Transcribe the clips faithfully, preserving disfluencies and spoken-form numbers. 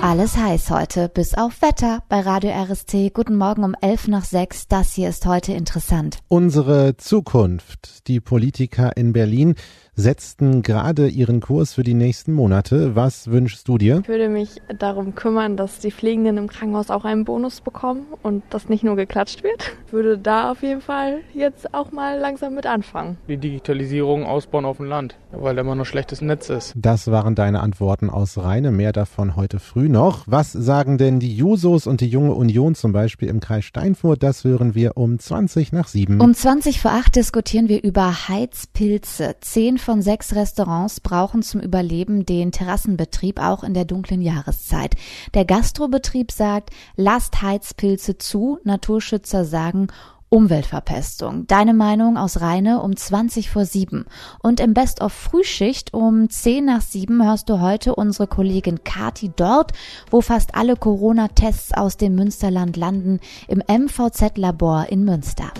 Alles heiß heute, bis auf Wetter bei Radio R S T. Guten Morgen um elf nach sechs. Das hier ist heute interessant. Unsere Zukunft. Die Politiker in Berlin setzten gerade ihren Kurs für die nächsten Monate. Was wünschst du dir? Ich würde mich darum kümmern, dass die Pflegenden im Krankenhaus auch einen Bonus bekommen und dass nicht nur geklatscht wird. Ich würde da auf jeden Fall jetzt auch mal langsam mit anfangen. Die Digitalisierung ausbauen auf dem Land, weil da immer noch schlechtes Netz ist. Das waren deine Antworten aus Rheine. Mehr davon heute früh noch. Was sagen denn die Jusos und die Junge Union zum Beispiel im Kreis Steinfurt? Das hören wir um zwanzig nach sieben. Um zwanzig vor acht diskutieren wir über Heizpilze. Zehn von sechs Restaurants brauchen zum Überleben den Terrassenbetrieb, auch in der dunklen Jahreszeit. Der Gastrobetrieb sagt, lasst Heizpilze zu. Naturschützer sagen, Umweltverpestung. Deine Meinung aus Rheine um zwanzig vor sieben. Und im Best-of-Frühschicht um zehn nach sieben hörst du heute unsere Kollegin Kati dort, wo fast alle Corona-Tests aus dem Münsterland landen, im M V Z-Labor in Münster.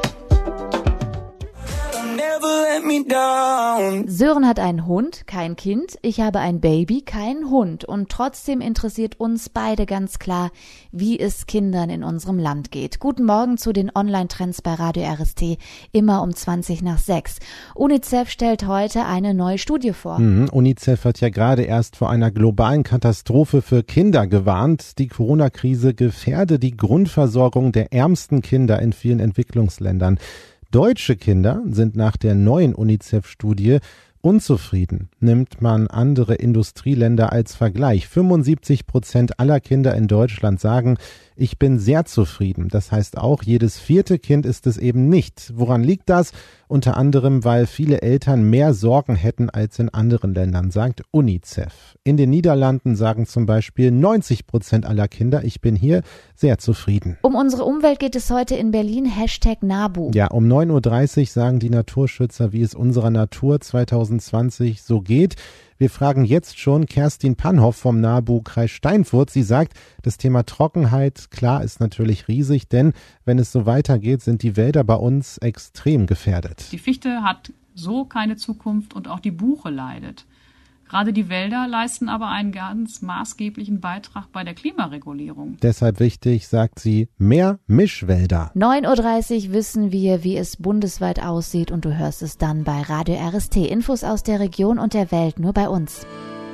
Sören hat einen Hund, kein Kind. Ich habe ein Baby, kein Hund. Und trotzdem interessiert uns beide ganz klar, wie es Kindern in unserem Land geht. Guten Morgen zu den Online-Trends bei Radio R S T, immer um zwanzig nach sechs. UNICEF stellt heute eine neue Studie vor. Mhm, UNICEF hat ja gerade erst vor einer globalen Katastrophe für Kinder gewarnt. Die Corona-Krise gefährde die Grundversorgung der ärmsten Kinder in vielen Entwicklungsländern. Deutsche Kinder sind nach der neuen UNICEF-Studie unzufrieden. Nimmt man andere Industrieländer als Vergleich. fünfundsiebzig Prozent aller Kinder in Deutschland sagen, ich bin sehr zufrieden. Das heißt auch, jedes vierte Kind ist es eben nicht. Woran liegt das? Unter anderem, weil viele Eltern mehr Sorgen hätten als in anderen Ländern, sagt UNICEF. In den Niederlanden sagen zum Beispiel neunzig Prozent aller Kinder, ich bin hier sehr zufrieden. Um unsere Umwelt geht es heute in Berlin, Hashtag NABU. Ja, um neun Uhr dreißig sagen die Naturschützer, wie es unserer Natur zwanzig zwanzig so geht. Wir fragen jetzt schon Kerstin Panhoff vom NABU Kreis Steinfurt. Sie sagt, das Thema Trockenheit, klar, ist natürlich riesig, denn wenn es so weitergeht, sind die Wälder bei uns extrem gefährdet. Die Fichte hat so keine Zukunft und auch die Buche leidet. Gerade die Wälder leisten aber einen ganz maßgeblichen Beitrag bei der Klimaregulierung. Deshalb wichtig, sagt sie, mehr Mischwälder. neun Uhr dreißig wissen wir, wie es bundesweit aussieht und du hörst es dann bei Radio R S T. Infos aus der Region und der Welt nur bei uns.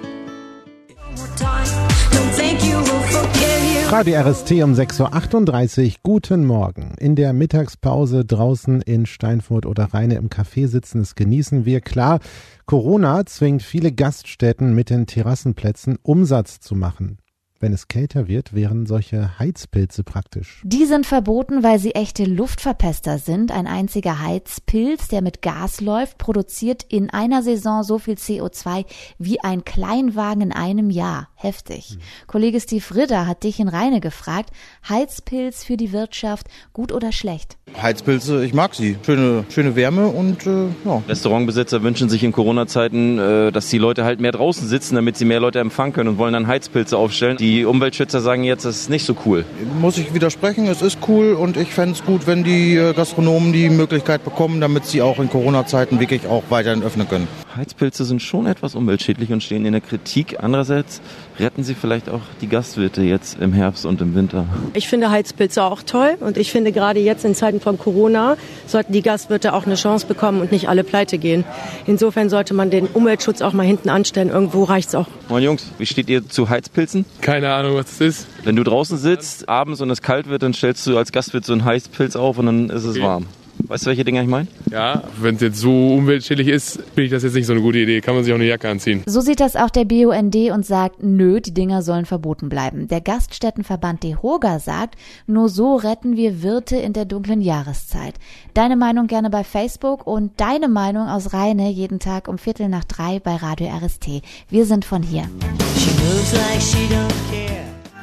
Radio R S T um sechs Uhr achtunddreißig. Guten Morgen. In der Mittagspause draußen in Steinfurt oder Rheine im Café sitzen, es genießen wir. Klar, Corona zwingt viele Gaststätten mit den Terrassenplätzen Umsatz zu machen. Wenn es kälter wird, wären solche Heizpilze praktisch. Die sind verboten, weil sie echte Luftverpester sind. Ein einziger Heizpilz, der mit Gas läuft, produziert in einer Saison so viel C O zwei wie ein Kleinwagen in einem Jahr. Heftig. Hm. Kollege Steve Ritter hat dich in Rheine gefragt, Heizpilz für die Wirtschaft, gut oder schlecht? Heizpilze, ich mag sie. Schöne, schöne Wärme und äh, ja. Restaurantbesitzer wünschen sich in Corona-Zeiten, äh, dass die Leute halt mehr draußen sitzen, damit sie mehr Leute empfangen können und wollen dann Heizpilze aufstellen. Die Umweltschützer sagen jetzt, das ist nicht so cool. Muss ich widersprechen, es ist cool und ich fände es gut, wenn die Gastronomen die Möglichkeit bekommen, damit sie auch in Corona-Zeiten wirklich auch weiterhin öffnen können. Heizpilze sind schon etwas umweltschädlich und stehen in der Kritik. Andererseits retten sie vielleicht auch die Gastwirte jetzt im Herbst und im Winter. Ich finde Heizpilze auch toll und ich finde gerade jetzt in Zeiten von Corona sollten die Gastwirte auch eine Chance bekommen und nicht alle pleite gehen. Insofern sollte man den Umweltschutz auch mal hinten anstellen. Irgendwo reicht's auch. Moin Jungs, wie steht ihr zu Heizpilzen? Keine Ahnung, was das ist. Wenn du draußen sitzt, abends und es kalt wird, dann stellst du als Gastwirt so einen Heizpilz auf und dann ist es okay. Warm. Weißt du, welche Dinger ich meine? Ja, wenn es jetzt so umweltschädlich ist, finde ich das jetzt nicht so eine gute Idee. Kann man sich auch eine Jacke anziehen. So sieht das auch der B U N D und sagt, nö, die Dinger sollen verboten bleiben. Der Gaststättenverband DEHOGA sagt, nur so retten wir Wirte in der dunklen Jahreszeit. Deine Meinung gerne bei Facebook und deine Meinung aus Rheine jeden Tag um Viertel nach drei bei Radio R S T. Wir sind von hier. She moves like she don't care.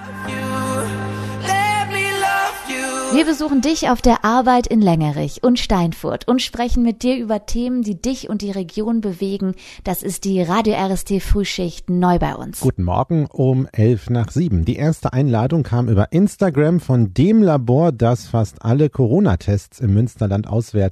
Wir besuchen dich auf der Arbeit in Längerich und Steinfurt und sprechen mit dir über Themen, die dich und die Region bewegen. Das ist die Radio R S T Frühschicht neu bei uns. Guten Morgen um elf nach sieben. Die erste Einladung kam über Instagram von dem Labor, das fast alle Corona-Tests im Münsterland auswertet.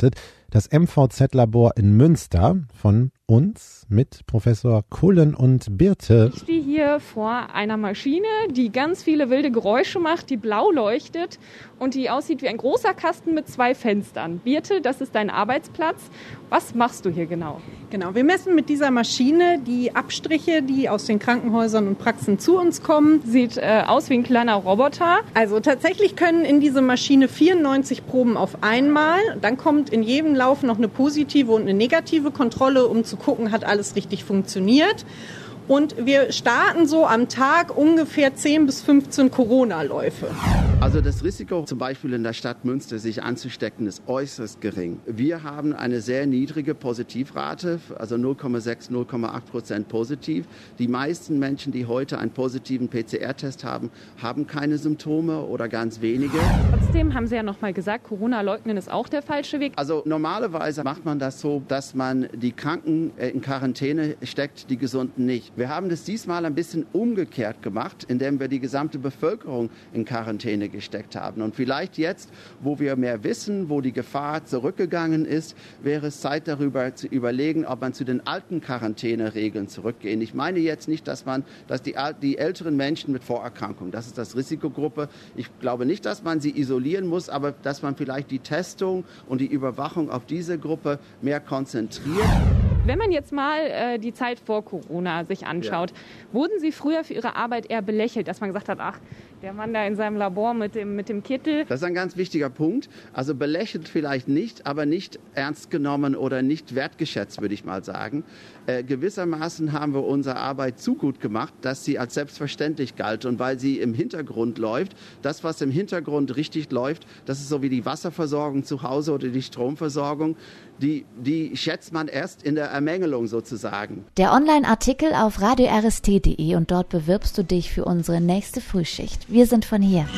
Das M V Z-Labor in Münster von uns mit Professor Kullen und Birte. Ich stehe hier vor einer Maschine, die ganz viele wilde Geräusche macht, die blau leuchtet und die aussieht wie ein großer Kasten mit zwei Fenstern. Birte, das ist dein Arbeitsplatz. Was machst du hier genau? Genau, wir messen mit dieser Maschine die Abstriche, die aus den Krankenhäusern und Praxen zu uns kommen. Sieht äh, aus wie ein kleiner Roboter. Also tatsächlich können in diese Maschine vierundneunzig Proben auf einmal. Dann kommt in jedem Lauf noch eine positive und eine negative Kontrolle, um zu gucken, hat alles richtig funktioniert. Und wir starten so am Tag ungefähr zehn bis fünfzehn Corona-Läufe. Also das Risiko, zum Beispiel in der Stadt Münster sich anzustecken, ist äußerst gering. Wir haben eine sehr niedrige Positivrate, also null Komma sechs, null Komma acht Prozent positiv. Die meisten Menschen, die heute einen positiven P C R-Test haben, haben keine Symptome oder ganz wenige. Trotzdem haben Sie ja noch mal gesagt, Corona leugnen ist auch der falsche Weg. Also normalerweise macht man das so, dass man die Kranken in Quarantäne steckt, die Gesunden nicht. Wir haben das diesmal ein bisschen umgekehrt gemacht, indem wir die gesamte Bevölkerung in Quarantäne gesteckt haben. Und vielleicht jetzt, wo wir mehr wissen, wo die Gefahr zurückgegangen ist, wäre es Zeit darüber zu überlegen, ob man zu den alten Quarantäneregeln zurückgehen. Ich meine jetzt nicht, dass man, dass die, die älteren Menschen mit Vorerkrankungen, das ist das Risikogruppe. Ich glaube nicht, dass man sie isolieren muss, aber dass man vielleicht die Testung und die Überwachung auf diese Gruppe mehr konzentriert. Wenn man jetzt mal äh, die Zeit vor Corona sich anschaut, ja. Wurden Sie früher für Ihre Arbeit eher belächelt, dass man gesagt hat, ach, der Mann da in seinem Labor mit dem, mit dem Kittel? Das ist ein ganz wichtiger Punkt. Also belächelt vielleicht nicht, aber nicht ernst genommen oder nicht wertgeschätzt, würde ich mal sagen. Äh, gewissermaßen haben wir unsere Arbeit zu gut gemacht, dass sie als selbstverständlich galt. Und weil sie im Hintergrund läuft, das, was im Hintergrund richtig läuft, das ist so wie die Wasserversorgung zu Hause oder die Stromversorgung, die, die schätzt man erst in der Ermängelung sozusagen. Der Online-Artikel auf radio r s t punkt d e und dort bewirbst du dich für unsere nächste Frühschicht. Wir sind von hier.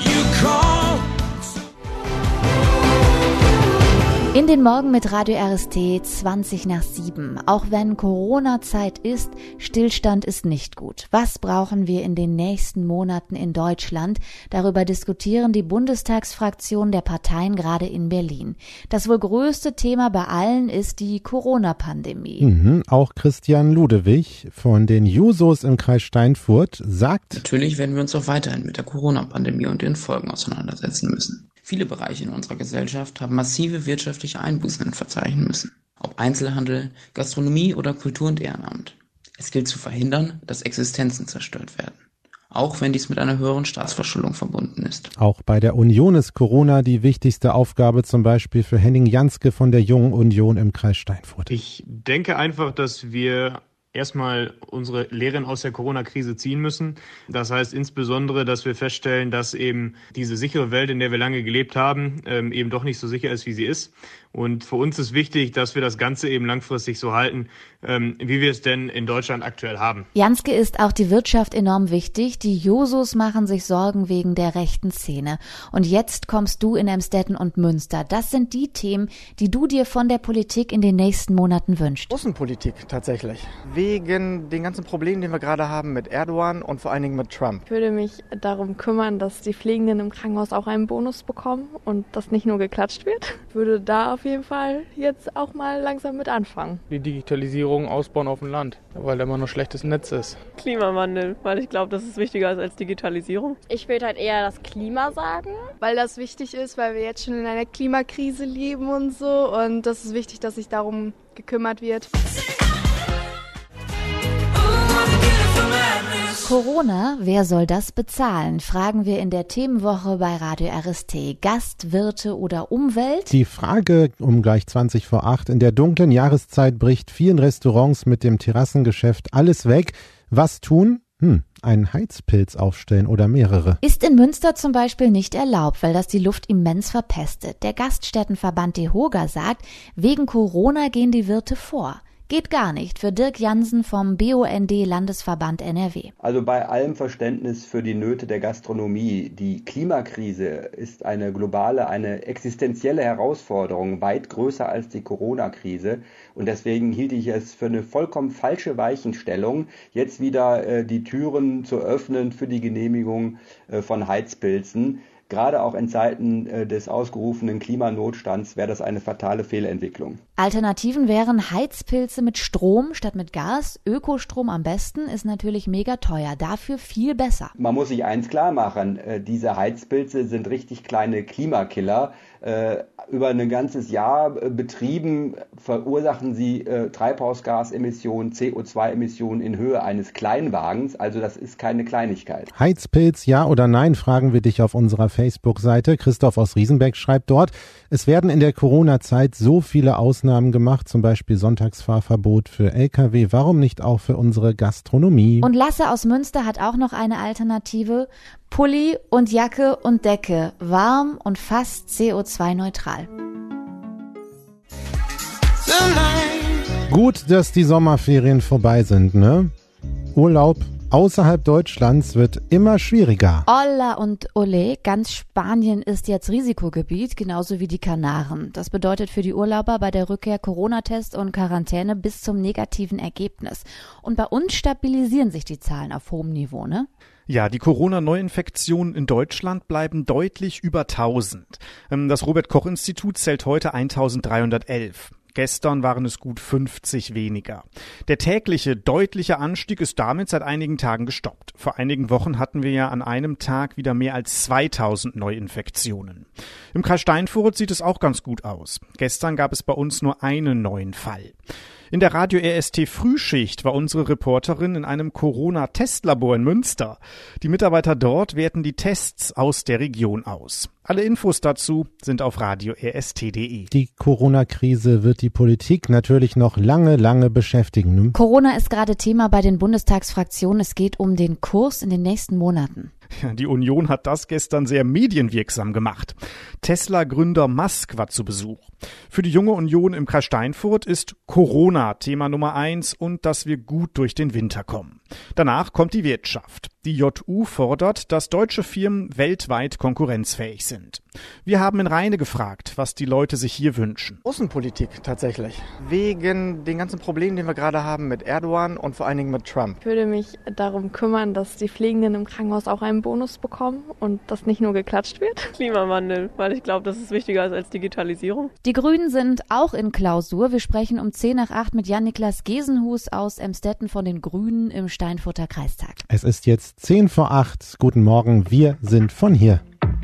In den Morgen mit Radio R S T zwanzig nach sieben. Auch wenn Corona-Zeit ist, Stillstand ist nicht gut. Was brauchen wir in den nächsten Monaten in Deutschland? Darüber diskutieren die Bundestagsfraktionen der Parteien gerade in Berlin. Das wohl größte Thema bei allen ist die Corona-Pandemie. Mhm, auch Christian Ludewig von den Jusos im Kreis Steinfurt sagt: Natürlich werden wir uns auch weiterhin mit der Corona-Pandemie und den Folgen auseinandersetzen müssen. Viele Bereiche in unserer Gesellschaft haben massive wirtschaftliche Einbußen verzeichnen müssen. Ob Einzelhandel, Gastronomie oder Kultur und Ehrenamt. Es gilt zu verhindern, dass Existenzen zerstört werden. Auch wenn dies mit einer höheren Staatsverschuldung verbunden ist. Auch bei der Union ist Corona die wichtigste Aufgabe, zum Beispiel für Henning Janske von der Jungen Union im Kreis Steinfurt. Ich denke einfach, dass wir erstmal unsere Lehren aus der Corona-Krise ziehen müssen. Das heißt insbesondere, dass wir feststellen, dass eben diese sichere Welt, in der wir lange gelebt haben, eben doch nicht so sicher ist, wie sie ist. Und für uns ist wichtig, dass wir das Ganze eben langfristig so halten, wie wir es denn in Deutschland aktuell haben. Janske ist auch die Wirtschaft enorm wichtig. Die Jusos machen sich Sorgen wegen der rechten Szene. Und jetzt kommst du in Emstetten und Münster. Das sind die Themen, die du dir von der Politik in den nächsten Monaten wünschst. Außenpolitik tatsächlich. Wegen den ganzen Problemen, die wir gerade haben mit Erdogan und vor allen Dingen mit Trump. Ich würde mich darum kümmern, dass die Pflegenden im Krankenhaus auch einen Bonus bekommen und dass nicht nur geklatscht wird. Ich würde da auf jeden Fall jetzt auch mal langsam mit anfangen. Die Digitalisierung ausbauen auf dem Land, weil da immer noch schlechtes Netz ist. Klimawandel, weil ich glaube, das ist wichtiger als Digitalisierung. Ich würde halt eher das Klima sagen, weil das wichtig ist, weil wir jetzt schon in einer Klimakrise leben und so. Und das ist wichtig, dass sich darum gekümmert wird. Corona, wer soll das bezahlen? Fragen wir in der Themenwoche bei Radio R S T. Gast, Wirte oder Umwelt? Die Frage um gleich zwanzig vor acht. In der dunklen Jahreszeit bricht vielen Restaurants mit dem Terrassengeschäft alles weg. Was tun? Hm, einen Heizpilz aufstellen oder mehrere. Ist in Münster zum Beispiel nicht erlaubt, weil das die Luft immens verpestet. Der Gaststättenverband DEHOGA sagt, wegen Corona gehen die Wirte vor. Geht gar nicht für Dirk Jansen vom B U N D-Landesverband N R W. Also bei allem Verständnis für die Nöte der Gastronomie, die Klimakrise ist eine globale, eine existenzielle Herausforderung, weit größer als die Corona-Krise. Und deswegen hielt ich es für eine vollkommen falsche Weichenstellung, jetzt wieder äh, die Türen zu öffnen für die Genehmigung äh, von Heizpilzen. Gerade auch in Zeiten äh, des ausgerufenen Klimanotstands wäre das eine fatale Fehlentwicklung. Alternativen wären Heizpilze mit Strom statt mit Gas. Ökostrom am besten, ist natürlich mega teuer, dafür viel besser. Man muss sich eins klar machen, äh, diese Heizpilze sind richtig kleine Klimakiller. Äh, über ein ganzes Jahr äh, betrieben verursachen sie äh, Treibhausgasemissionen, C O zwei Emissionen in Höhe eines Kleinwagens. Also das ist keine Kleinigkeit. Heizpilz, ja oder nein, fragen wir dich auf unserer Facebook-Seite. Christoph aus Riesenbeck schreibt dort, es werden in der Corona-Zeit so viele Ausnahmen gemacht, zum Beispiel Sonntagsfahrverbot für L K W. Warum nicht auch für unsere Gastronomie? Und Lasse aus Münster hat auch noch eine Alternative. Pulli und Jacke und Decke, warm und fast C O zwei neutral. Gut, dass die Sommerferien vorbei sind, ne? Urlaub außerhalb Deutschlands wird immer schwieriger. Olla und ole, ganz Spanien ist jetzt Risikogebiet, genauso wie die Kanaren. Das bedeutet für die Urlauber bei der Rückkehr Corona-Test und Quarantäne bis zum negativen Ergebnis. Und bei uns stabilisieren sich die Zahlen auf hohem Niveau, ne? Ja, die Corona-Neuinfektionen in Deutschland bleiben deutlich über tausend. Das Robert-Koch-Institut zählt heute eintausenddreihundertelf. Gestern waren es gut fünfzig weniger. Der tägliche, deutliche Anstieg ist damit seit einigen Tagen gestoppt. Vor einigen Wochen hatten wir ja an einem Tag wieder mehr als zweitausend Neuinfektionen. Im Kreis Steinfurt sieht es auch ganz gut aus. Gestern gab es bei uns nur einen neuen Fall. In der Radio R S T Frühschicht war unsere Reporterin in einem Corona-Testlabor in Münster. Die Mitarbeiter dort werten die Tests aus der Region aus. Alle Infos dazu sind auf radio r s t punkt d e. Die Corona-Krise wird die Politik natürlich noch lange, lange beschäftigen. Ne? Corona ist gerade Thema bei den Bundestagsfraktionen. Es geht um den Kurs in den nächsten Monaten. Ja, die Union hat das gestern sehr medienwirksam gemacht. Tesla-Gründer Musk war zu Besuch. Für die junge Union im Kreis Steinfurt ist Corona Thema Nummer eins und dass wir gut durch den Winter kommen. Danach kommt die Wirtschaft. Die J U fordert, dass deutsche Firmen weltweit konkurrenzfähig sind. Wir haben in Rheine gefragt, was die Leute sich hier wünschen. Außenpolitik tatsächlich. Wegen den ganzen Problemen, die wir gerade haben mit Erdogan und vor allen Dingen mit Trump. Ich würde mich darum kümmern, dass die Pflegenden im Krankenhaus auch einen Bonus bekommen und dass nicht nur geklatscht wird. Klimawandel, weil ich glaube, das ist wichtiger als Digitalisierung. Die Grünen sind auch in Klausur. Wir sprechen um zehn nach acht mit Jan-Niklas Gesenhus aus Emstetten von den Grünen im Steinfurter Kreistag. Es ist jetzt zehn vor acht. Guten Morgen, wir sind von hier.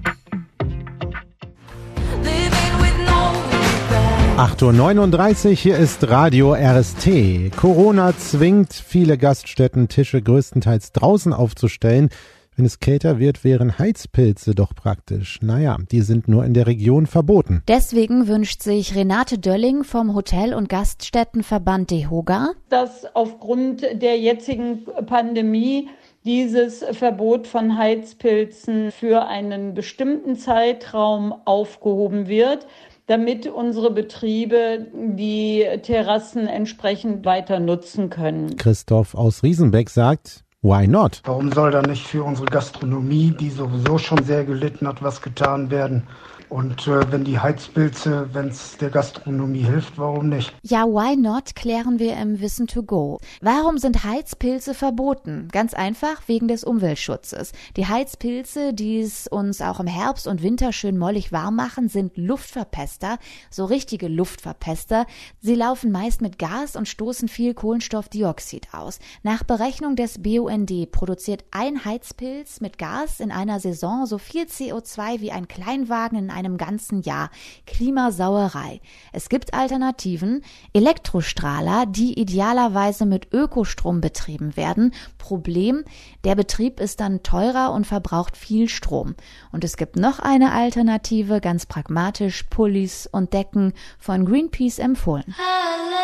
acht Uhr neununddreißig, hier ist Radio R S T. Corona zwingt viele Gaststätten, Tische größtenteils draußen aufzustellen. Wenn es kälter wird, wären Heizpilze doch praktisch. Naja, die sind nur in der Region verboten. Deswegen wünscht sich Renate Dölling vom Hotel- und Gaststättenverband DEHOGA, dass aufgrund der jetzigen Pandemie dieses Verbot von Heizpilzen für einen bestimmten Zeitraum aufgehoben wird, damit unsere Betriebe die Terrassen entsprechend weiter nutzen können. Christoph aus Riesenbeck sagt, why not? Warum soll da nicht für unsere Gastronomie, die sowieso schon sehr gelitten hat, was getan werden? Und äh, wenn die Heizpilze, wenn es der Gastronomie hilft, warum nicht? Ja, why not, klären wir im Wissen to go. Warum sind Heizpilze verboten? Ganz einfach wegen des Umweltschutzes. Die Heizpilze, die es uns auch im Herbst und Winter schön mollig warm machen, sind Luftverpester, so richtige Luftverpester. Sie laufen meist mit Gas und stoßen viel Kohlenstoffdioxid aus. Nach Berechnung des B U N D produziert ein Heizpilz mit Gas in einer Saison so viel C O zwei wie ein Kleinwagen in einem ganzen Jahr. Klimasauerei. Es gibt Alternativen, Elektrostrahler, die idealerweise mit Ökostrom betrieben werden. Problem, der Betrieb ist dann teurer und verbraucht viel Strom. Und es gibt noch eine Alternative, ganz pragmatisch, Pullis und Decken von Greenpeace empfohlen. Hello.